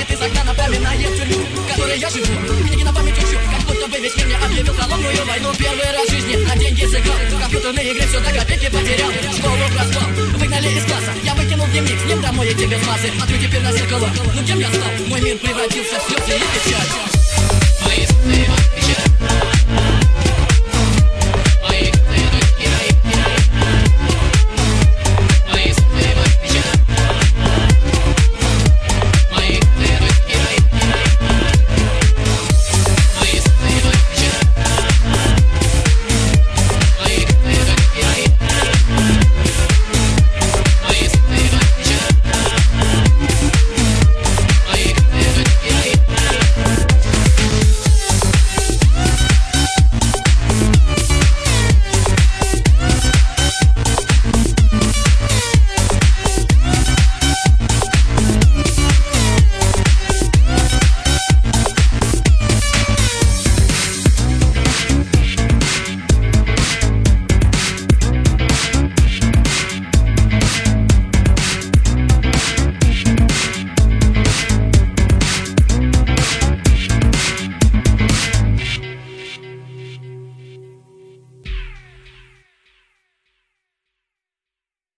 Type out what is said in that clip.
Выходит из окна, напоминает тюрьму, в которой я живу. Книги на память учу, как будто бы весь мир мне объявил холодную войну. Первый раз в жизни на деньги сыграл, компьютерные игры все до копейки потерял. Школу проспал, выгнали из класса, я выкинул дневник, с ним домой идти без массы. Смотрю теперь на зеркало, ну кем я стал? Мой мир превратился в слезы и печаль.